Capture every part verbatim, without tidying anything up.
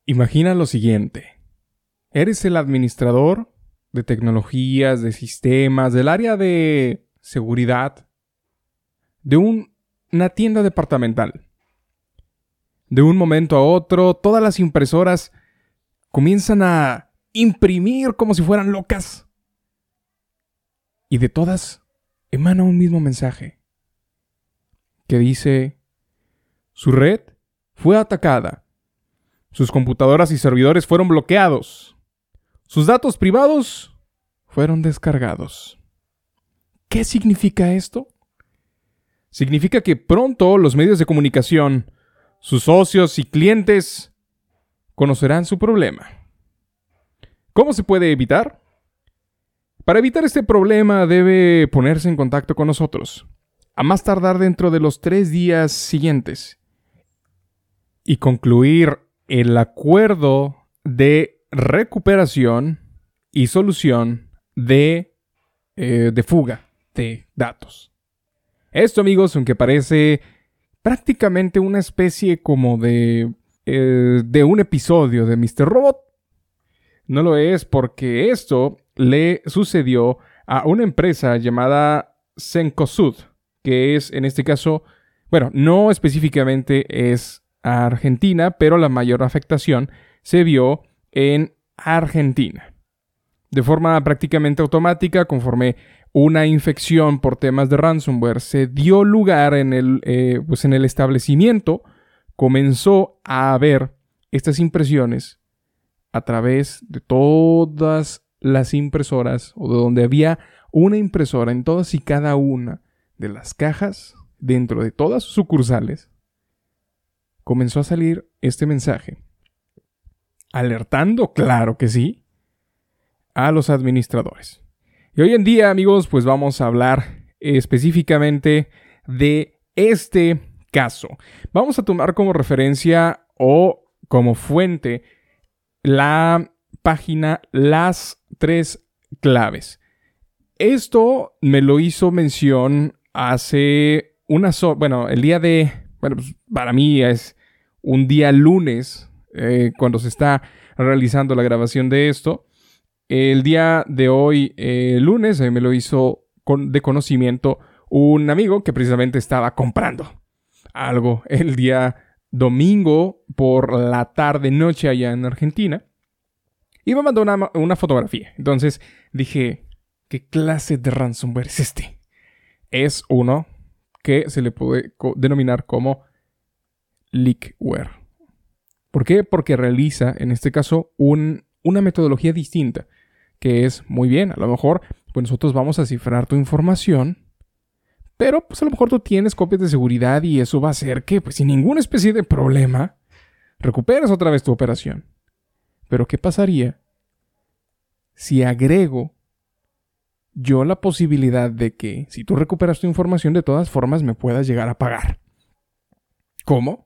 Imagina lo siguiente. Eres el administrador de tecnologías, de sistemas, del área de seguridad de un- una tienda departamental. De un momento a otro, todas las impresoras comienzan a imprimir como si fueran locas. Y de todas emana un mismo mensaje que dice: su red fue atacada. Sus computadoras y servidores fueron bloqueados. Sus datos privados fueron descargados. ¿Qué significa esto? Significa que pronto los medios de comunicación, sus socios y clientes conocerán su problema. ¿Cómo se puede evitar? Para evitar este problema debe ponerse en contacto con nosotros, a más tardar dentro de los tres días siguientes, y concluir el acuerdo de recuperación y solución de, eh, de fuga de datos. Esto, amigos, aunque parece prácticamente una especie como de, eh, de un episodio de míster Robot, no lo es, porque esto le sucedió a una empresa llamada Cencosud, que es, en este caso, bueno, no específicamente es Argentina, pero la mayor afectación se vio en Argentina. De forma prácticamente automática, conforme una infección por temas de ransomware se dio lugar en el, eh, pues en el establecimiento, comenzó a haber estas impresiones a través de todas las impresoras, o de donde había una impresora en todas y cada una de las cajas, dentro de todas sus sucursales, comenzó a salir este mensaje, alertando, claro que sí, a los administradores. Y hoy en día, amigos, pues vamos a hablar específicamente de este caso. Vamos a tomar como referencia o como fuente la página Las Tres Claves. Esto me lo hizo mención hace una so- bueno, el día de, bueno, pues para mí es un día lunes, eh, cuando se está realizando la grabación de esto. El día de hoy, eh, lunes, eh, me lo hizo con, de conocimiento un amigo que precisamente estaba comprando algo el día domingo por la tarde noche allá en Argentina, y me mandó una, una fotografía. Entonces dije, ¿qué clase de ransomware es este? Es uno que se le puede co- denominar como leakware. ¿Por qué? Porque realiza, en este caso, un, una metodología distinta, que es muy bien. A lo mejor pues nosotros vamos a cifrar tu información, pero pues a lo mejor tú tienes copias de seguridad y eso va a hacer que, pues sin ninguna especie de problema, recuperes otra vez tu operación. Pero ¿qué pasaría si agrego yo la posibilidad de que, si tú recuperas tu información, de todas formas me puedas llegar a pagar? ¿Cómo?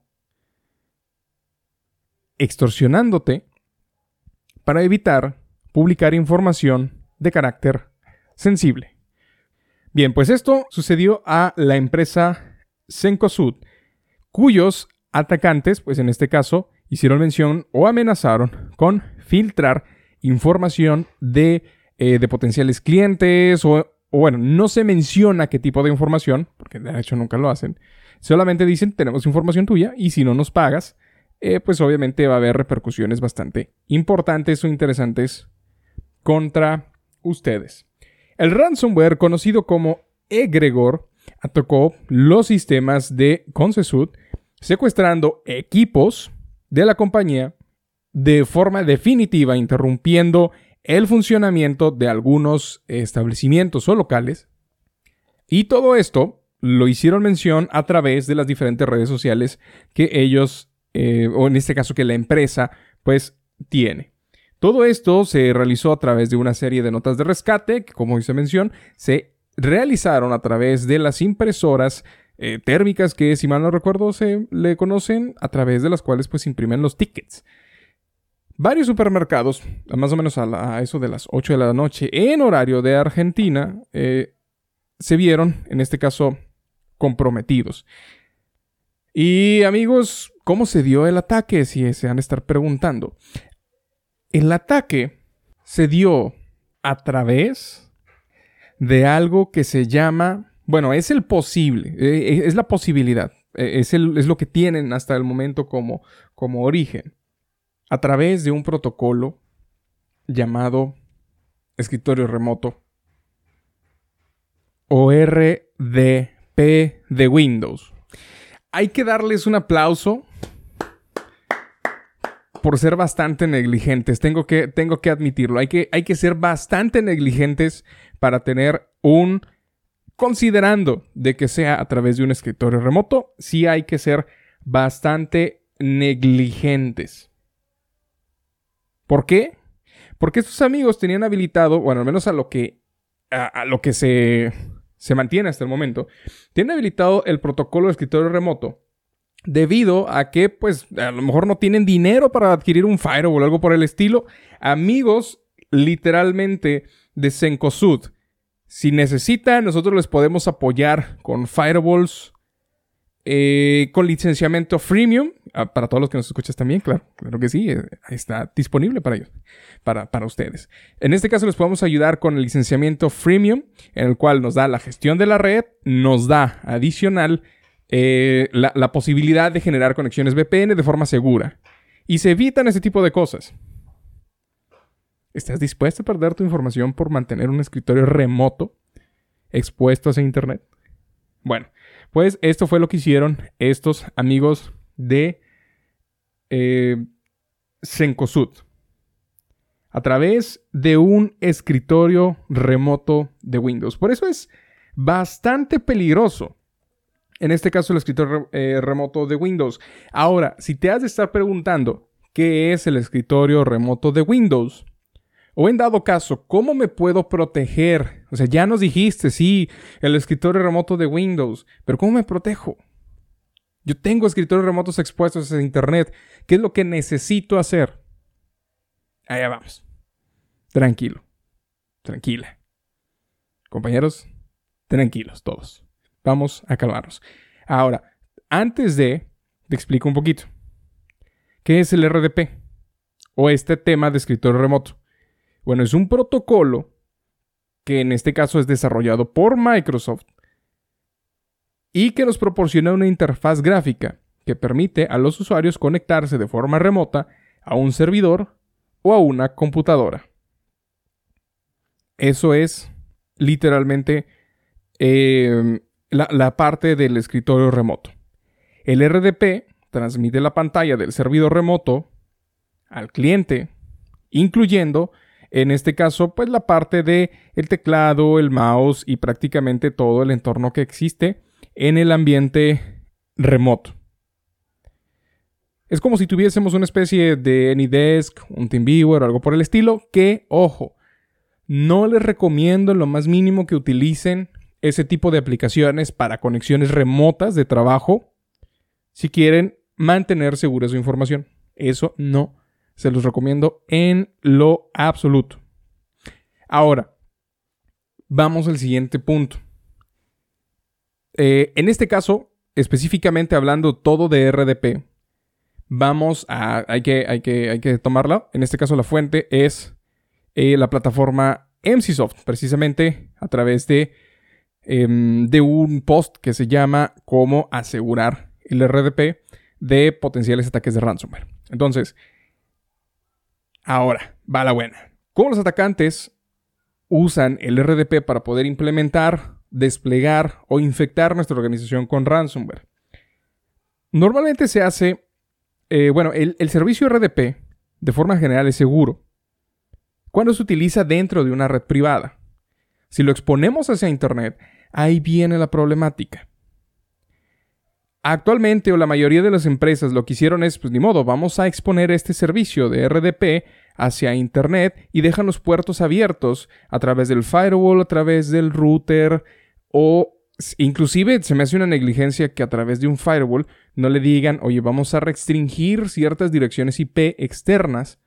Extorsionándote para evitar publicar información de carácter sensible. Bien, pues esto sucedió a la empresa Cencosud, cuyos atacantes, pues en este caso, hicieron mención o amenazaron con filtrar información de, eh, de potenciales clientes, o, o bueno, no se menciona qué tipo de información, porque de hecho nunca lo hacen. Solamente dicen, tenemos información tuya y si no nos pagas, eh, pues obviamente va a haber repercusiones bastante importantes o interesantes contra ustedes. El ransomware, conocido como Egregor, atacó los sistemas de Concesud, secuestrando equipos de la compañía de forma definitiva, interrumpiendo el funcionamiento de algunos establecimientos o locales. Y todo esto lo hicieron mención a través de las diferentes redes sociales que ellos, eh, o en este caso que la empresa, pues tiene. Todo esto se realizó a través de una serie de notas de rescate que, como hice mención, se realizaron a través de las impresoras eh, térmicas que, si mal no recuerdo, se le conocen, a través de las cuales pues imprimen los tickets. Varios supermercados, más o menos a, la, a eso de las ocho de la noche, en horario de Argentina, eh, se vieron, en este caso, comprometidos. Y amigos, ¿cómo se dio el ataque? Si se han de estar preguntando. El ataque se dio a través de algo que se llama... Bueno, es el posible, eh, es la posibilidad. Eh, es, el, es lo que tienen hasta el momento como, como origen. A través de un protocolo llamado escritorio remoto o R D P de Windows. Hay que darles un aplauso por ser bastante negligentes. Tengo que, tengo que admitirlo. Hay que, hay que ser bastante negligentes para tener un... Considerando de que sea a través de un escritorio remoto, sí hay que ser bastante negligentes. ¿Por qué? Porque estos amigos tenían habilitado, bueno, al menos a lo que, a, a lo que se, se mantiene hasta el momento, tienen habilitado el protocolo de escritorio remoto debido a que, pues, a lo mejor no tienen dinero para adquirir un firewall o algo por el estilo. Amigos, literalmente, de Cencosud. Si necesitan, nosotros les podemos apoyar con firewalls, eh, con licenciamiento freemium. Ah, para todos los que nos escuchas también, claro, claro que sí, eh, está disponible para ellos, para, para ustedes. En este caso les podemos ayudar con el licenciamiento freemium, en el cual nos da la gestión de la red, nos da adicional eh, la, la posibilidad de generar conexiones V P N de forma segura. Y se evitan ese tipo de cosas. ¿Estás dispuesto a perder tu información por mantener un escritorio remoto expuesto hacia internet? Bueno, pues esto fue lo que hicieron estos amigos de eh, Cencosud. A través de un escritorio remoto de Windows. Por eso es bastante peligroso. En este caso, el escritorio eh, remoto de Windows. Ahora, si te has de estar preguntando qué es el escritorio remoto de Windows, o en dado caso, ¿cómo me puedo proteger? O sea, ya nos dijiste, sí, el escritorio remoto de Windows, pero ¿cómo me protejo? Yo tengo escritorios remotos expuestos a internet. ¿Qué es lo que necesito hacer? Allá vamos. Tranquilo. Tranquila. Compañeros, tranquilos todos. Vamos a calmarnos. Ahora, antes de, te explico un poquito. ¿Qué es el R D P? O este tema de escritorio remoto. Bueno, es un protocolo que en este caso es desarrollado por Microsoft y que nos proporciona una interfaz gráfica que permite a los usuarios conectarse de forma remota a un servidor o a una computadora. Eso es literalmente eh, la, la parte del escritorio remoto. El R D P transmite la pantalla del servidor remoto al cliente, incluyendo en este caso, pues la parte de el teclado, el mouse y prácticamente todo el entorno que existe en el ambiente remoto. Es como si tuviésemos una especie de AnyDesk, un TeamViewer o algo por el estilo, que, ojo, no les recomiendo en lo más mínimo que utilicen ese tipo de aplicaciones para conexiones remotas de trabajo si quieren mantener segura su información. Eso no se los recomiendo en lo absoluto. Ahora, vamos al siguiente punto. Eh, en este caso, específicamente hablando todo de R D P, vamos a... Hay que, hay que, hay que tomarla. En este caso, la fuente es eh, la plataforma Emsisoft, precisamente a través de, eh, de un post que se llama Cómo asegurar el R D P de potenciales ataques de ransomware. Entonces, ahora, va la buena. ¿Cómo los atacantes usan el R D P para poder implementar, desplegar o infectar nuestra organización con ransomware? Normalmente se hace... Eh, bueno, el, el servicio R D P, de forma general, es seguro cuando se utiliza dentro de una red privada. Si lo exponemos hacia Internet, ahí viene la problemática. Actualmente, o la mayoría de las empresas lo que hicieron es, pues ni modo, vamos a exponer este servicio de R D P hacia Internet y dejan los puertos abiertos a través del firewall, a través del router, o inclusive se me hace una negligencia que a través de un firewall no le digan, oye, vamos a restringir ciertas direcciones I P externas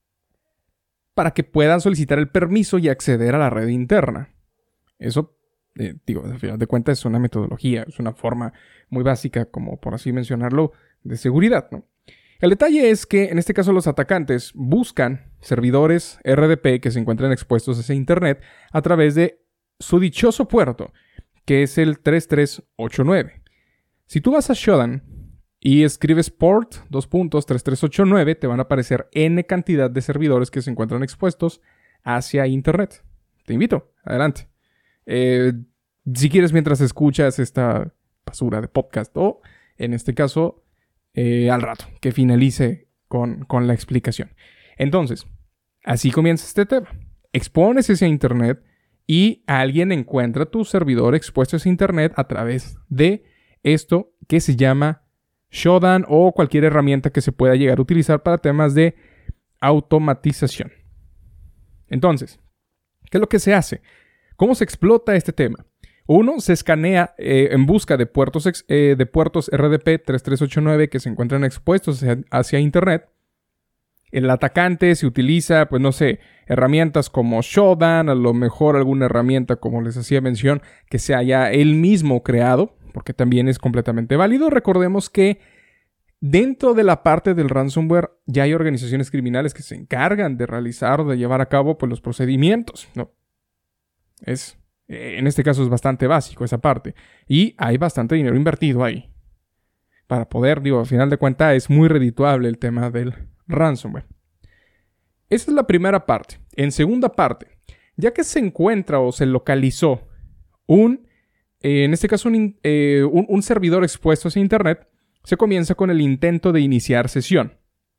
para que puedan solicitar el permiso y acceder a la red interna. Eso Eh, digo, al final de cuentas es una metodología, es una forma muy básica, como por así mencionarlo, de seguridad, ¿no? El detalle es que en este caso los atacantes buscan servidores R D P que se encuentran expuestos hacia Internet a través de su dichoso puerto, que es el tres tres ocho nueve. Si tú vas a Shodan y escribes port dos puntos tres tres ocho nueve, te van a aparecer N cantidad de servidores que se encuentran expuestos hacia Internet. Te invito, adelante. Eh, si quieres, mientras escuchas esta basura de podcast o, en este caso, eh, al rato, que finalice con, con la explicación. Entonces, así comienza este tema. Expones hacia Internet y alguien encuentra tu servidor expuesto hacia Internet a través de esto que se llama Shodan o cualquier herramienta que se pueda llegar a utilizar para temas de automatización. Entonces, ¿qué es lo que se hace? ¿Cómo se explota este tema? Uno, se escanea eh, en busca de puertos, ex, eh, de puertos R D P tres tres ocho nueve que se encuentran expuestos hacia, hacia Internet. El atacante se utiliza, pues no sé, herramientas como Shodan, a lo mejor alguna herramienta, como les hacía mención, que se haya él mismo creado, porque también es completamente válido. Recordemos que dentro de la parte del ransomware ya hay organizaciones criminales que se encargan de realizar o de llevar a cabo pues, los procedimientos, ¿no? Es, en este caso es bastante básico esa parte. Y hay bastante dinero invertido ahí. Para poder, digo, al final de cuentas es muy redituable el tema del ransomware. Esa es la primera parte. En segunda parte, ya que se encuentra o se localizó un, eh, en este caso un, eh, un, un servidor expuesto hacia Internet, se comienza con el intento de iniciar sesión.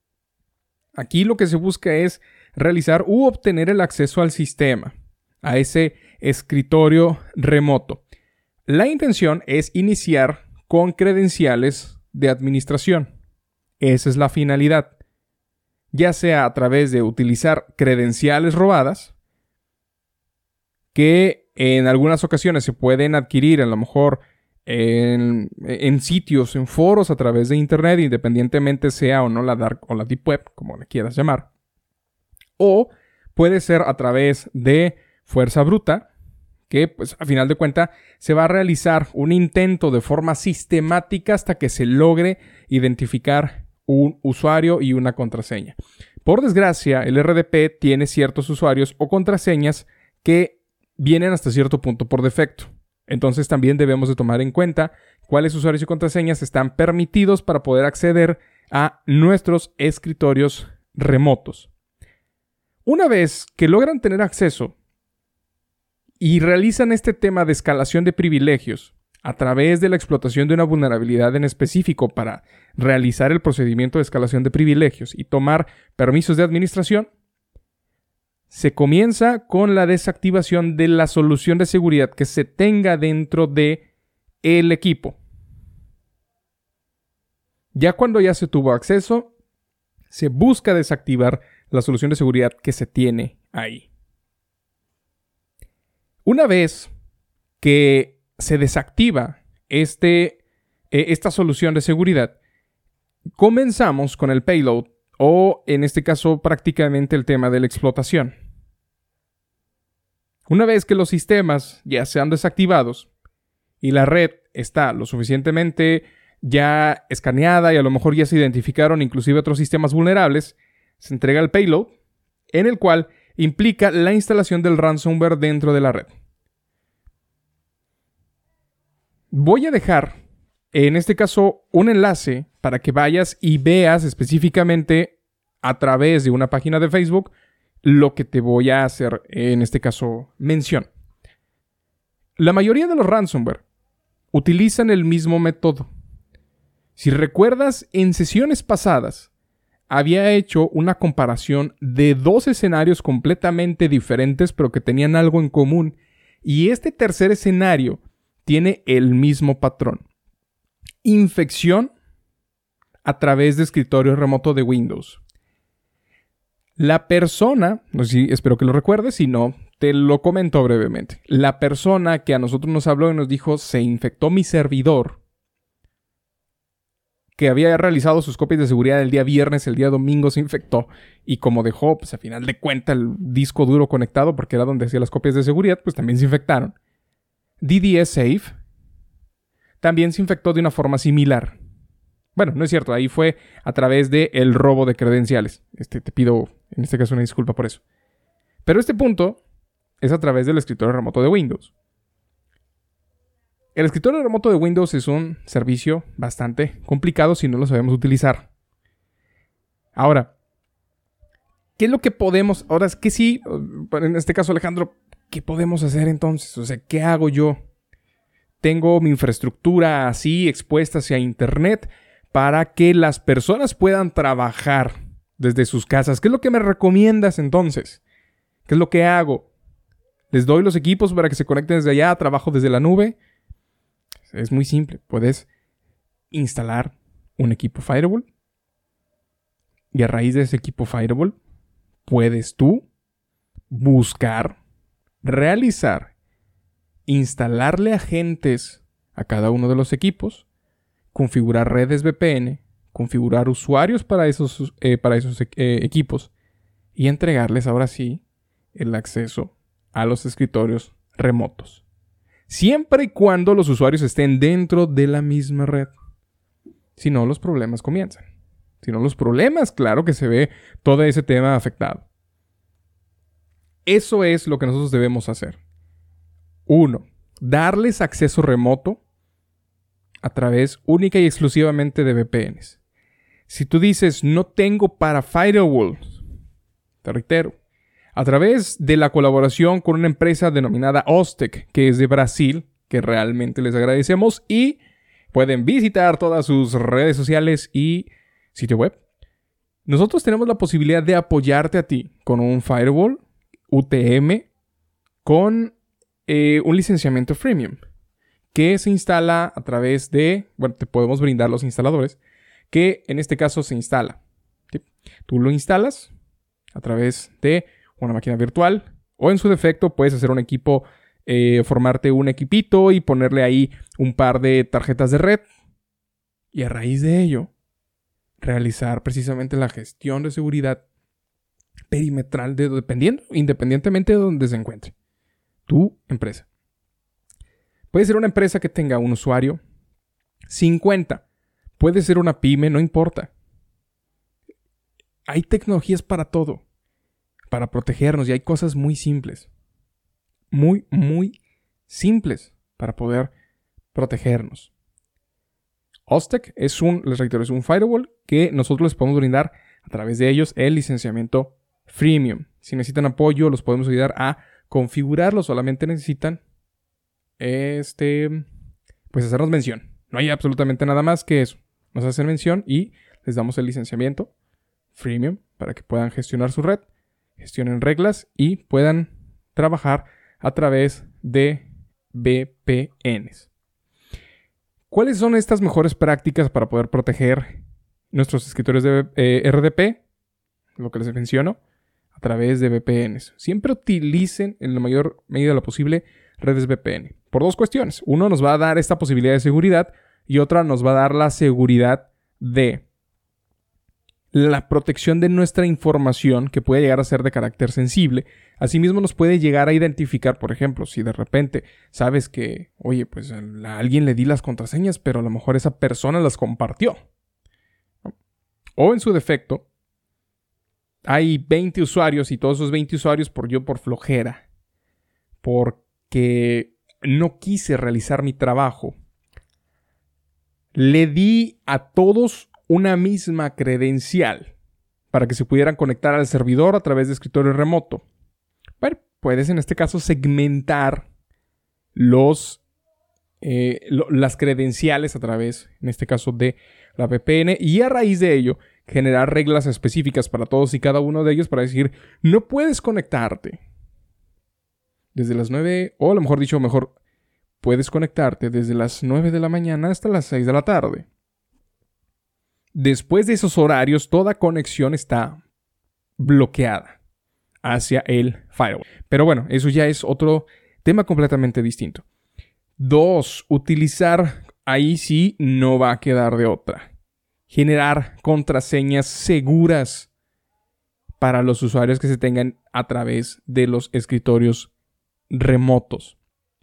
Aquí lo que se busca es realizar u obtener el acceso al sistema, a ese escritorio remoto. La intención es iniciar con credenciales de administración. Esa es la finalidad. Ya sea a través de utilizar credenciales robadas, que en algunas ocasiones se pueden adquirir a lo mejor en, en sitios, en foros a través de Internet, independientemente sea o no la dark o la deep web, como le quieras llamar. O puede ser a través de fuerza bruta, que pues a final de cuentas se va a realizar un intento de forma sistemática hasta que se logre identificar un usuario y una contraseña. Por desgracia, el R D P tiene ciertos usuarios o contraseñas que vienen hasta cierto punto por defecto. Entonces también debemos de tomar en cuenta cuáles usuarios y contraseñas están permitidos para poder acceder a nuestros escritorios remotos. Una vez que logran tener acceso y realizan este tema de escalación de privilegios a través de la explotación de una vulnerabilidad en específico para realizar el procedimiento de escalación de privilegios y tomar permisos de administración, se comienza con la desactivación de la solución de seguridad que se tenga dentro de el equipo. Ya cuando ya se tuvo acceso, se busca desactivar la solución de seguridad que se tiene ahí. Una vez que se desactiva este, eh, esta solución de seguridad, comenzamos con el payload o en este caso prácticamente el tema de la explotación. Una vez que los sistemas ya sean desactivados y la red está lo suficientemente ya escaneada y a lo mejor ya se identificaron inclusive otros sistemas vulnerables, se entrega el payload en el cual implica la instalación del ransomware dentro de la red. Voy a dejar, en este caso, un enlace para que vayas y veas específicamente a través de una página de Facebook lo que te voy a hacer, en este caso, mención. La mayoría de los ransomware utilizan el mismo método. Si recuerdas, en sesiones pasadas había hecho una comparación de dos escenarios completamente diferentes, pero que tenían algo en común. Y este tercer escenario tiene el mismo patrón. Infección a través de escritorio remoto de Windows. La persona, no sé si, espero que lo recuerdes, si no, te lo comento brevemente. La persona que a nosotros nos habló y nos dijo, se infectó mi servidor, que había realizado sus copias de seguridad el día viernes, el día domingo se infectó. Y como dejó, pues a final de cuentas, el disco duro conectado, porque era donde hacía las copias de seguridad, pues también se infectaron. D D S Safe también se infectó de una forma similar. Bueno, no es cierto, ahí fue a través del robo de credenciales. Este, te pido en este caso una disculpa por eso. Pero este punto es a través del escritorio remoto de Windows. El escritorio remoto de Windows es un servicio bastante complicado si no lo sabemos utilizar. Ahora, ¿qué es lo que podemos? Ahora es que sí, en este caso Alejandro, ¿qué podemos hacer entonces? O sea, ¿qué hago yo? Tengo mi infraestructura así expuesta hacia internet para que las personas puedan trabajar desde sus casas. ¿Qué es lo que me recomiendas entonces? ¿Qué es lo que hago? ¿Les doy los equipos para que se conecten desde allá? ¿Trabajo desde la nube? Es muy simple. Puedes instalar un equipo Firewall y a raíz de ese equipo Firewall puedes tú buscar, realizar, instalarle agentes a cada uno de los equipos, configurar redes V P N, configurar usuarios para esos, eh, para esos eh, equipos y entregarles ahora sí el acceso a los escritorios remotos. Siempre y cuando los usuarios estén dentro de la misma red. Si no, los problemas comienzan. Si no, los problemas, claro que se ve todo ese tema afectado. Eso es lo que nosotros debemos hacer. Uno, darles acceso remoto a través única y exclusivamente de V P Ns. Si tú dices, no tengo para firewalls, te reitero, a través de la colaboración con una empresa denominada Ostec, que es de Brasil, que realmente les agradecemos, y pueden visitar todas sus redes sociales y sitio web. Nosotros tenemos la posibilidad de apoyarte a ti con un firewall U T M con eh, un licenciamiento freemium que se instala a través de, bueno, te podemos brindar los instaladores, que en este caso se instala. ¿Sí? Tú lo instalas a través de una máquina virtual o en su defecto puedes hacer un equipo, eh, formarte un equipito y ponerle ahí un par de tarjetas de red y a raíz de ello realizar precisamente la gestión de seguridad perimetral de, dependiendo, independientemente de donde se encuentre tu empresa. Puede ser una empresa que tenga un usuario, cincuenta. Puede ser una pyme, no importa. Hay tecnologías para todo, para protegernos y hay cosas muy simples. Muy, muy simples para poder protegernos. Ostec es un, les reitero, es un firewall que nosotros les podemos brindar a través de ellos el licenciamiento freemium. Si necesitan apoyo, los podemos ayudar a configurarlo. Solamente necesitan este, pues hacernos mención. No hay absolutamente nada más que eso. Nos hacen mención y les damos el licenciamiento freemium para que puedan gestionar su red, gestionen reglas y puedan trabajar a través de V P Ns. ¿Cuáles son estas mejores prácticas para poder proteger nuestros escritorios de eh, R D P? Lo que les menciono, a través de V P Ns. Siempre utilicen en la mayor medida lo posible redes V P N. Por dos cuestiones. Uno, nos va a dar esta posibilidad de seguridad y otra nos va a dar la seguridad de la protección de nuestra información que puede llegar a ser de carácter sensible. Asimismo nos puede llegar a identificar, por ejemplo, si de repente sabes que, oye, pues a alguien le di las contraseñas, pero a lo mejor esa persona las compartió. O en su defecto, hay veinte usuarios y todos esos veinte usuarios por yo por flojera, porque no quise realizar mi trabajo, le di a todos una misma credencial para que se pudieran conectar al servidor a través de escritorio remoto. Bueno, puedes en este caso segmentar los, eh, lo, las credenciales a través, en este caso, de la V P N y a raíz de ello generar reglas específicas para todos y cada uno de ellos para decir, no puedes conectarte desde las nueve, o a lo mejor dicho mejor, puedes conectarte desde las nueve de la mañana hasta las seis de la tarde. Después de esos horarios, toda conexión está bloqueada hacia el firewall. Pero bueno, eso ya es otro tema completamente distinto. Dos, utilizar, ahí sí no va a quedar de otra. Generar contraseñas seguras para los usuarios que se tengan a través de los escritorios remotos.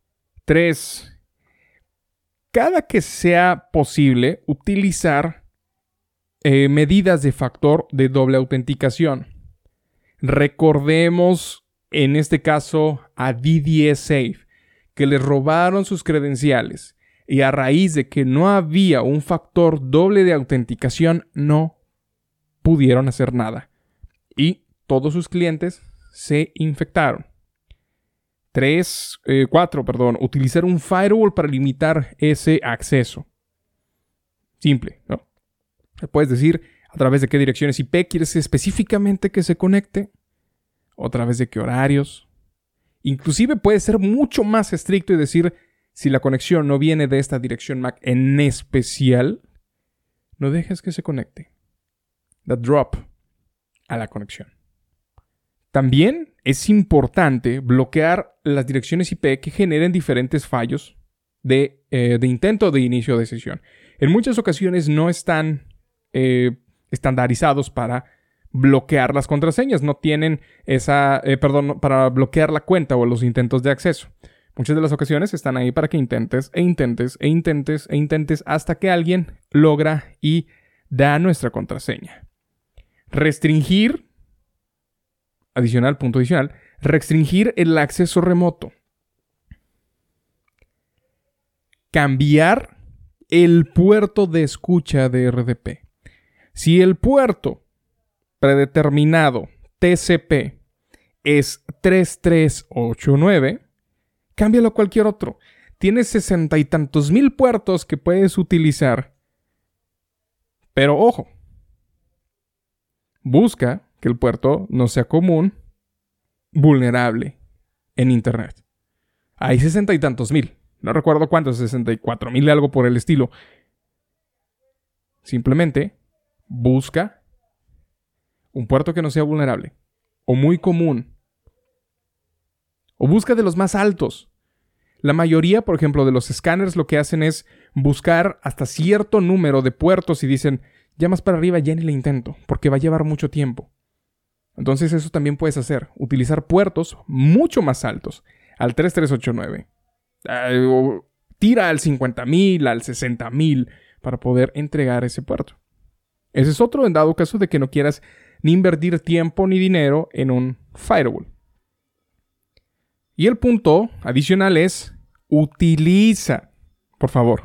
Tres, cada que sea posible utilizar eh, medidas de factor de doble autenticación. Recordemos en este caso a D D S Safe, que les robaron sus credenciales y a raíz de que no había un factor doble de autenticación no pudieron hacer nada y todos sus clientes se infectaron. Tres, eh, cuatro, perdón, utilizar un firewall para limitar ese acceso. Simple, ¿no? Puedes decir a través de qué direcciones I P quieres específicamente que se conecte, o a través de qué horarios. Inclusive puede ser mucho más estricto y decir, si la conexión no viene de esta dirección M A C en especial, no dejes que se conecte. Da drop a la conexión. También es importante bloquear las direcciones I P que generen diferentes fallos de, eh, de intento de inicio de sesión. En muchas ocasiones no están eh, estandarizados para bloquear las contraseñas. No tienen esa, eh, perdón, para bloquear la cuenta o los intentos de acceso. Muchas de las ocasiones están ahí para que intentes e intentes e intentes e intentes hasta que alguien logra y da nuestra contraseña. Restringir, adicional, punto adicional, restringir el acceso remoto. Cambiar el puerto de escucha de R D P. Si el puerto predeterminado T C P es tres tres ocho nueve, cámbialo a cualquier otro. Tienes sesenta y tantos mil puertos que puedes utilizar. Pero ojo, busca que el puerto no sea común, vulnerable en Internet. Hay sesenta y tantos mil. No recuerdo cuántos, sesenta y cuatro mil, algo por el estilo. Simplemente busca un puerto que no sea vulnerable o muy común. O busca de los más altos. La mayoría, por ejemplo, de los escáneres lo que hacen es buscar hasta cierto número de puertos y dicen, ya más para arriba ya ni le intento, porque va a llevar mucho tiempo. Entonces eso también puedes hacer. Utilizar puertos mucho más altos. Al tres tres ocho nueve. Uh, tira al cincuenta mil, al sesenta mil para poder entregar ese puerto. Ese es otro en dado caso de que no quieras ni invertir tiempo ni dinero en un firewall. Y el punto adicional es utiliza, por favor.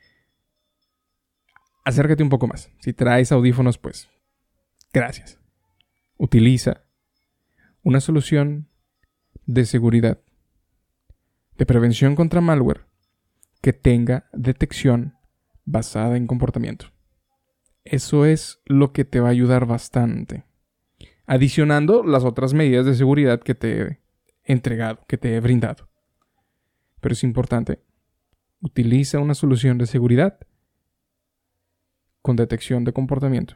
Acércate un poco más. Si traes audífonos, pues gracias. Utiliza una solución de seguridad, de prevención contra malware, que tenga detección basada en comportamiento. Eso es lo que te va a ayudar bastante. Adicionando las otras medidas de seguridad que te he entregado, que te he brindado. Pero es importante. Utiliza una solución de seguridad con detección de comportamiento.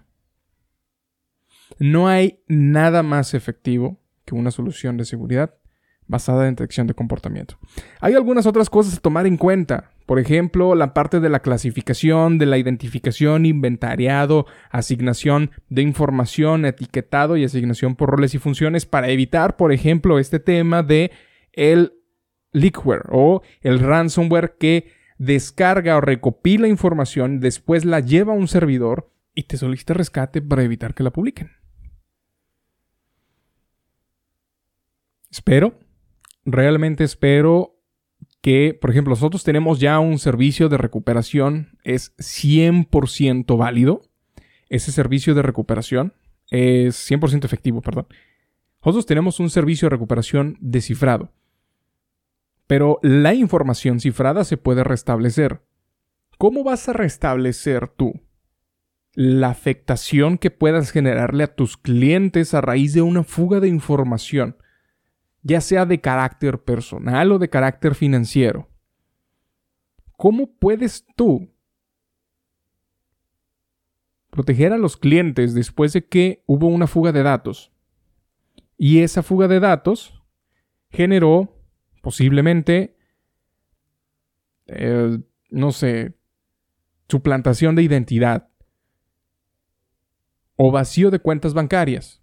No hay nada más efectivo que una solución de seguridad basada en detección de comportamiento. Hay algunas otras cosas a tomar en cuenta. Por ejemplo, la parte de la clasificación, de la identificación, inventariado, asignación de información, etiquetado y asignación por roles y funciones para evitar, por ejemplo, este tema de el leakware o el ransomware que descarga o recopila información, después la lleva a un servidor y te solicita rescate para evitar que la publiquen. Espero, realmente espero que, por ejemplo, nosotros tenemos ya un servicio de recuperación, es cien por ciento válido. Ese servicio de recuperación es cien por ciento efectivo, perdón. Nosotros tenemos un servicio de recuperación descifrado. Pero la información cifrada se puede restablecer. ¿Cómo vas a restablecer tú la afectación que puedas generarle a tus clientes a raíz de una fuga de información? Ya sea de carácter personal o de carácter financiero. ¿Cómo puedes tú proteger a los clientes después de que hubo una fuga de datos? Y esa fuga de datos generó posiblemente, eh, no sé, suplantación de identidad o vacío de cuentas bancarias.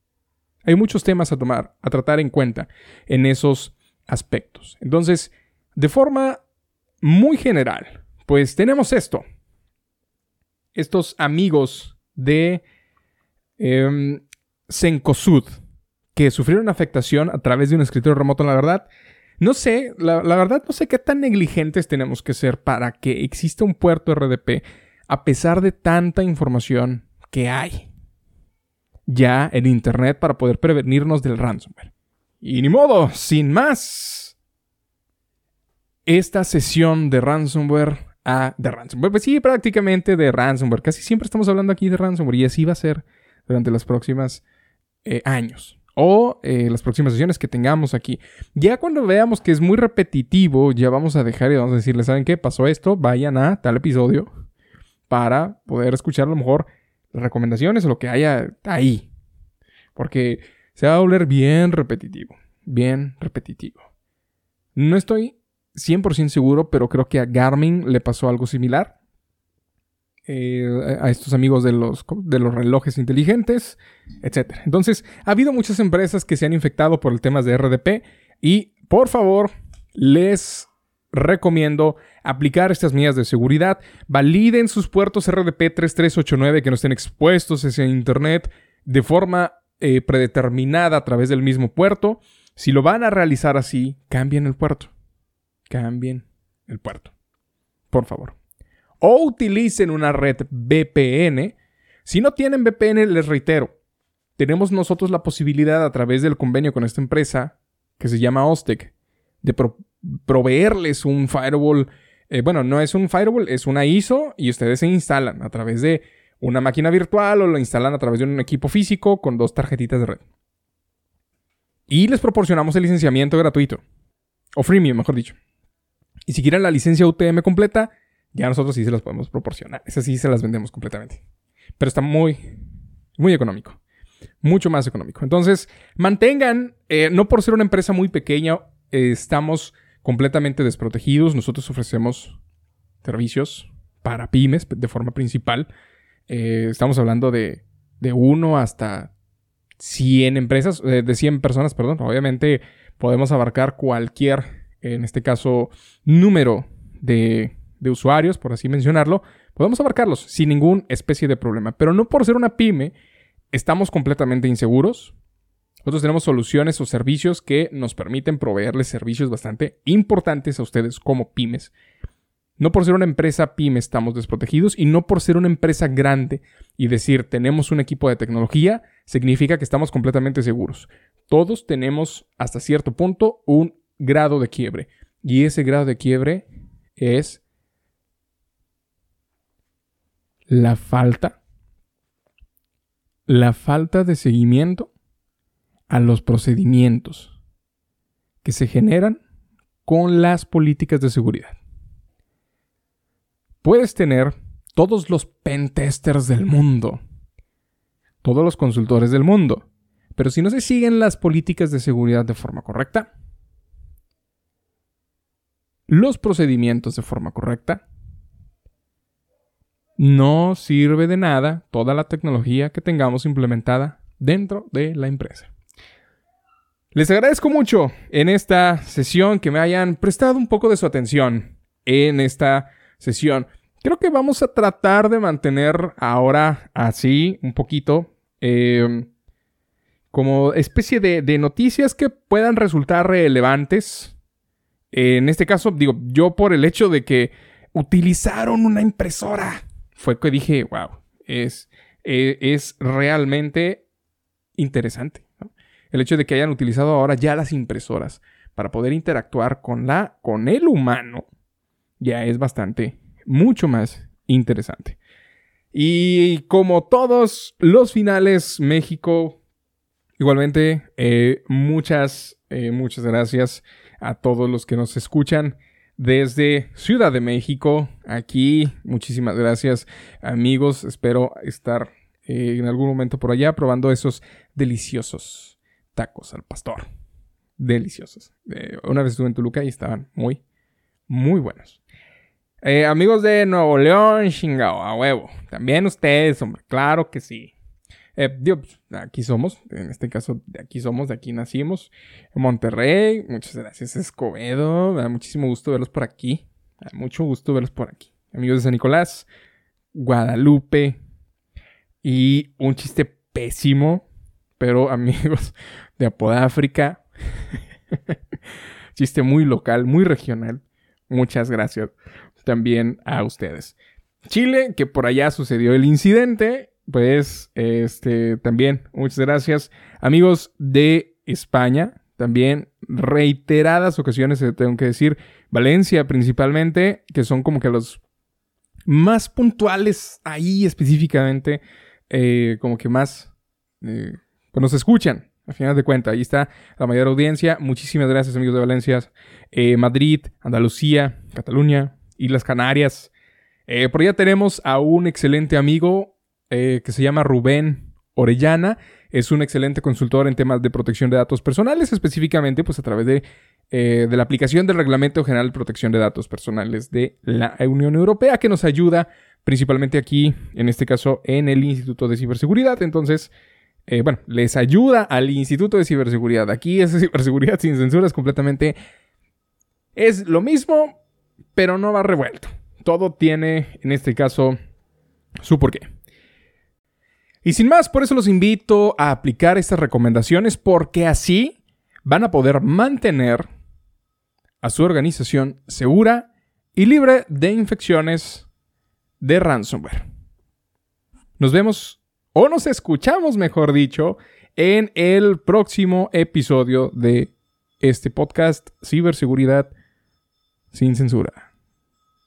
Hay muchos temas a tomar, a tratar en cuenta en esos aspectos. Entonces, De forma muy general, pues tenemos esto. Estos amigos de eh, Cencosud, que sufrieron afectación a través de un escritorio remoto, la verdad, no sé, la, la verdad no sé qué tan negligentes tenemos que ser para que exista un puerto R D P a pesar de tanta información que hay ya en internet para poder prevenirnos del ransomware. Y ni modo, sin más, esta sesión de ransomware a de ransomware, pues sí, prácticamente de ransomware, casi siempre estamos hablando aquí de ransomware y así va a ser durante los próximos eh, años. O eh, las próximas sesiones que tengamos aquí. Ya cuando veamos que es muy repetitivo, ya vamos a dejar y vamos a decirles, ¿saben qué? Pasó esto, vayan a tal episodio para poder escuchar a lo mejor las recomendaciones o lo que haya ahí. Porque se va a volver bien repetitivo. Bien repetitivo. No estoy cien por ciento seguro, pero creo que a Garmin le pasó algo similar. Eh, a estos amigos de los, de los relojes inteligentes, etcétera. Entonces, ha habido muchas empresas que se han infectado por el tema de R D P y, por favor, les recomiendo aplicar estas medidas de seguridad. Validen sus puertos R D P tres tres ocho nueve que no estén expuestos hacia internet de forma eh, predeterminada a través del mismo puerto. Si lo van a realizar así, cambien el puerto. Cambien el puerto. Por favor. O utilicen una red V P N. Si no tienen V P N, les reitero, tenemos nosotros la posibilidad a través del convenio con esta empresa que se llama Ostec de pro- proveerles un firewall. Eh, bueno, no es un firewall, es una I S O y ustedes se instalan a través de una máquina virtual o lo instalan a través de un equipo físico con dos tarjetitas de red. Y les proporcionamos el licenciamiento gratuito. O freemium, mejor dicho. Y si quieren la licencia U T M completa, ya nosotros sí se las podemos proporcionar. Esas sí se las vendemos completamente. Pero está muy, muy económico. Mucho más económico. Entonces, mantengan, eh, no por ser una empresa muy pequeña, eh, estamos completamente desprotegidos. Nosotros ofrecemos servicios para pymes de forma principal. Eh, estamos hablando de, de uno hasta cien empresas, eh, de cien personas, perdón. Obviamente podemos abarcar cualquier, en este caso, número de... de usuarios, por así mencionarlo, podemos abarcarlos sin ninguna especie de problema. Pero no por ser una pyme, estamos completamente inseguros. Nosotros tenemos soluciones o servicios que nos permiten proveerles servicios bastante importantes a ustedes como pymes. No por ser una empresa pyme estamos desprotegidos y no por ser una empresa grande y decir tenemos un equipo de tecnología, significa que estamos completamente seguros. Todos tenemos hasta cierto punto un grado de quiebre y ese grado de quiebre es La falta, la falta de seguimiento a los procedimientos que se generan con las políticas de seguridad. Puedes tener todos los pentesters del mundo, todos los consultores del mundo, pero si no se siguen las políticas de seguridad de forma correcta, los procedimientos de forma correcta, no sirve de nada toda la tecnología que tengamos implementada dentro de la empresa. Les agradezco mucho en esta sesión que me hayan prestado un poco de su atención en esta sesión. Creo que vamos a tratar de mantener ahora así un poquito eh, como especie de, de noticias que puedan resultar relevantes. En este caso, digo, yo por el hecho de que utilizaron una impresora, fue que dije, wow, es, es, es realmente interesante, ¿no? El hecho de que hayan utilizado ahora ya las impresoras para poder interactuar con, la, con el humano ya es bastante, mucho más interesante. Y como todos los finales, México, igualmente, eh, muchas, eh, muchas gracias a todos los que nos escuchan desde Ciudad de México. Aquí, muchísimas gracias, amigos. Espero estar eh, en algún momento por allá probando esos deliciosos tacos al pastor. Deliciosos. Eh, una vez estuve en Toluca y estaban muy, muy buenos. Eh, amigos de Nuevo León, chingao, a huevo. También ustedes, hombre. Claro que sí. Eh, digo, pues, aquí somos, en este caso, de aquí somos, de aquí nacimos, en Monterrey. Muchas gracias, Escobedo. Me da muchísimo gusto verlos por aquí. Me da mucho gusto verlos por aquí. Amigos de San Nicolás, Guadalupe y un chiste pésimo, pero amigos de Apodáfrica. Chiste muy local, muy regional. Muchas gracias también a ustedes. Chile, que por allá sucedió el incidente, pues este también muchas gracias. Amigos de España, también reiteradas ocasiones tengo que decir. Valencia principalmente, que son como que los más puntuales ahí específicamente, eh, como que más eh, pues nos escuchan. Al final de cuentas, ahí está la mayor audiencia. Muchísimas gracias, amigos de Valencia, eh, Madrid, Andalucía, Cataluña, Islas Canarias. Eh, por allá tenemos a un excelente amigo eh, que se llama Rubén Orellana. Es un excelente consultor en temas de protección de datos personales, específicamente pues a través de, eh, de la aplicación del Reglamento General de Protección de Datos Personales de la Unión Europea, que nos ayuda principalmente aquí, en este caso, en el Instituto de Ciberseguridad. Entonces, Eh, bueno, les ayuda al Instituto de Ciberseguridad. Aquí es ciberseguridad sin censura, es completamente... Es lo mismo, pero no va revuelto. Todo tiene, en este caso, su porqué. Y sin más, por eso los invito a aplicar estas recomendaciones, porque así van a poder mantener a su organización segura y libre de infecciones de ransomware. Nos vemos... O nos escuchamos, mejor dicho, en el próximo episodio de este podcast Ciberseguridad sin censura.